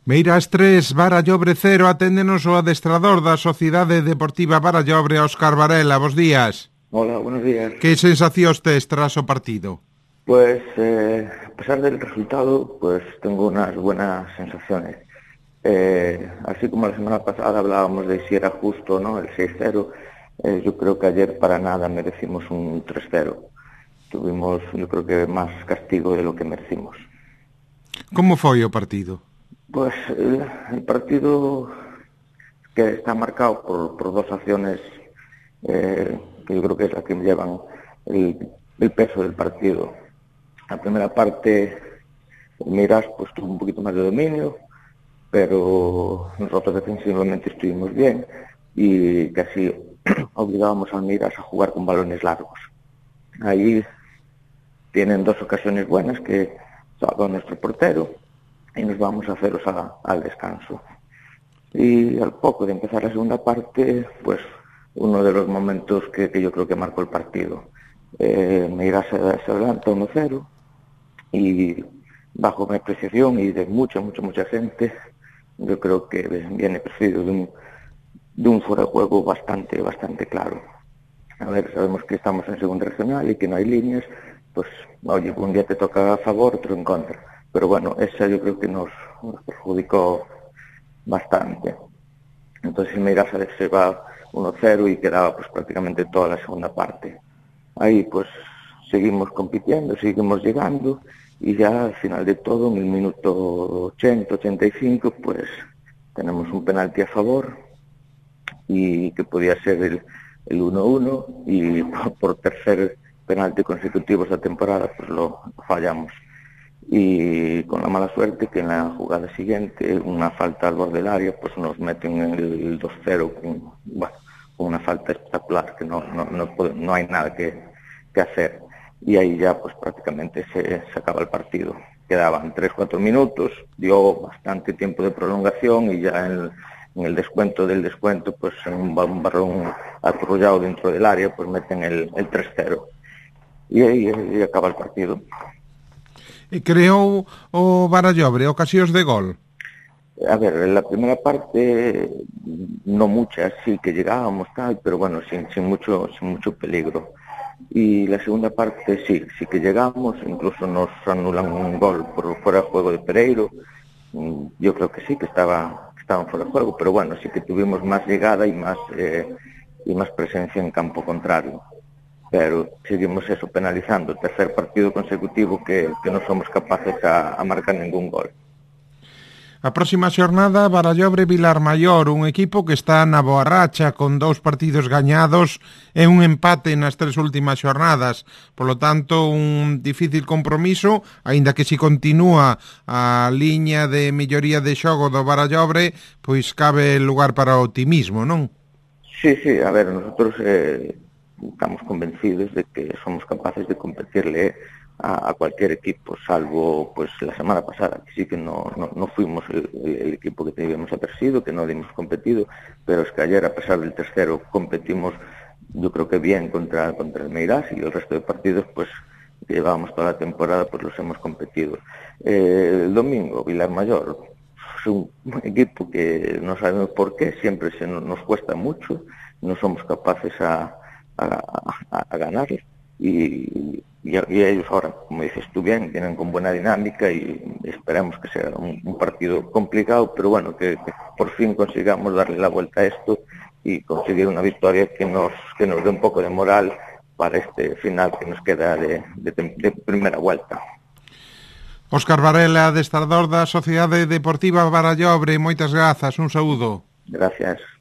Meirás 3, Barallobre 0, aténdenos o adestrador da Sociedade Deportiva Barallobre, Óscar Varela. Bos días. Hola, buenos días. Que sensacións tes tras o partido? Pues, a pesar del resultado, pues tengo unas buenas sensaciones. Así como la semana pasada hablábamos de si era justo o no el 6-0, yo creo que ayer para nada merecimos un 3-0. Tuvimos, yo creo que más castigo de lo que merecimos. Como foi o partido? Pues el partido que está marcado por dos acciones que yo creo que es la que llevan el peso del partido. La primera parte, Meirás pues tuvo un poquito más de dominio, pero nosotros defensivamente estuvimos bien y casi obligábamos al Meirás a jugar con balones largos. Ahí tienen dos ocasiones buenas que salva nuestro portero y nos vamos a ceros al descanso. Y al poco de empezar la segunda parte, pues uno de los momentos que yo creo que marcó el partido. Meirás se adelanta 1-0 y bajo mi apreciación y de mucha gente, yo creo que viene precedido de un fuera de juego bastante claro. A ver, sabemos que estamos en segunda regional y que no hay líneas, pues oye, un día te toca a favor, otro en contra. Pero bueno, esa yo creo que nos perjudicó bastante. Entonces Meirás se va 1-0 y quedaba pues prácticamente toda la segunda parte. Ahí pues seguimos compitiendo, seguimos llegando y ya al final de todo, en el minuto 80-85, pues tenemos un penalti a favor y que podía ser el 1-1 y por tercer penalti consecutivo esta temporada pues lo fallamos. Y con la mala suerte que en la jugada siguiente, una falta al borde del área, pues nos meten en el 2-0 con una falta espectacular, que no hay nada que hacer. Y ahí ya pues prácticamente se acaba el partido. Quedaban 3-4 minutos, dio bastante tiempo de prolongación y ya en el descuento del descuento, pues en un balón aturrollado dentro del área, pues meten el 3-0. Y ahí acaba el partido. E creou o Barallobre ocasións de gol? A ver, en la primera parte no muchas, sí que llegábamos tal, pero bueno, sin mucho peligro. Y la segunda parte sí que llegamos, incluso nos anulan un gol por fuera de juego de Pereiro. Yo creo que sí, que estaban fuera de juego, pero bueno, sí que tuvimos más llegada y más presencia en campo contrario. Pero seguimos eso, penalizando el tercer partido consecutivo que no somos capaces a marcar ningún gol. A próxima xornada, Barallobre-Vilar Maior, un equipo que está na boa racha con 2 partidos gañados e un empate nas 3 últimas xornadas. Por lo tanto, un difícil compromiso, aínda que si continúa a liña de melloría de xogo do Barallobre, pois cabe lugar para o optimismo, non? Sí, a ver, nosotros estamos convencidos de que somos capaces de competirle a cualquier equipo, salvo pues la semana pasada, que sí que no fuimos el equipo que debíamos haber sido, que no hemos competido, pero es que ayer, a pesar del 3-0, competimos, yo creo que bien contra el Meirás, y el resto de partidos pues que llevábamos toda la temporada pues los hemos competido. El domingo, Vilar Maior es un equipo que no sabemos por qué, siempre nos cuesta mucho, no somos capaces a ganarles y ellos ahora, como dices tú bien, vienen con buena dinámica y esperamos que sea un partido complicado, pero bueno, que por fin consigamos darle la vuelta a esto y conseguir una victoria que nos dé un poco de moral para este final que nos queda de primera vuelta. Óscar Varela, adestrador da Sociedade Deportiva Barallobre, moitas grazas, un saúdo. Gracias.